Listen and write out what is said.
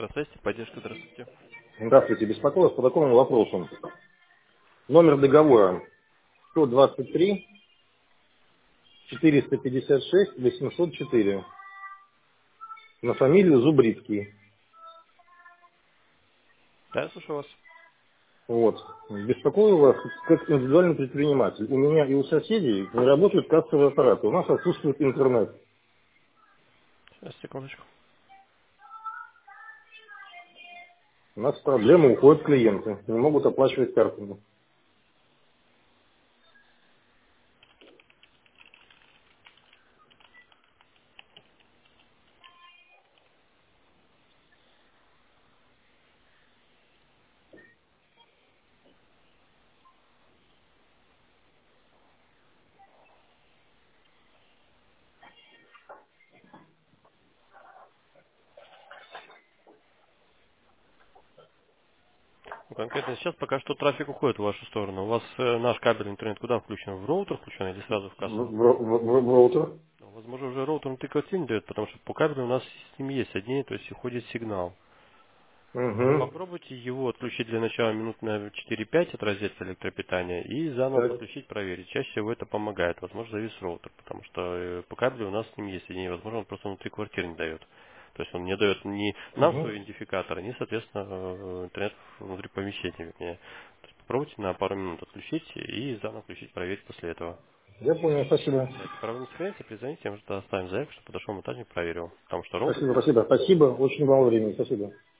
Электросвязь, поддержка, здравствуйте. Здравствуйте, беспокоюсь по такому вопросу. Номер договора 123 456 804 на фамилию Зубрицкий. Да, я слушаю вас. Вот. Беспокою вас как индивидуальный предприниматель. У меня и у соседей не работают кассовые аппараты. У нас отсутствует интернет. Сейчас, секундочку. У нас проблемы, уходят клиенты. Не могут оплачивать картами. Ну, конкретно сейчас пока что трафик уходит в вашу сторону. У вас наш кабель интернет куда включен? В роутер включен или сразу в В, кассу? в роутер. Ну, возможно, уже роутер тыкать не дает, потому что по кабелю у нас с ним есть одни, то есть уходит сигнал. Угу. Попробуйте его отключить для начала минут на 4-5 от розетки электропитания и заново Так. подключить, проверить. Чаще всего это помогает. Возможно, завис роутер, потому что по кабелю у нас с ним есть соединение. Возможно, он просто внутри квартиры не дает. То есть он не дает ни нам Угу. свой идентификатор, ни, соответственно, интернет внутри помещения. Вернее. То есть попробуйте на пару минут отключить и заново включить, проверить после этого. Я понял, спасибо. Да, если проблема не сохраняется, перезвоните, я уже оставим заявку, чтобы подошел монтажник, проверил. Потому что роутер Спасибо, спасибо. Спасибо. Очень мало времени. Спасибо.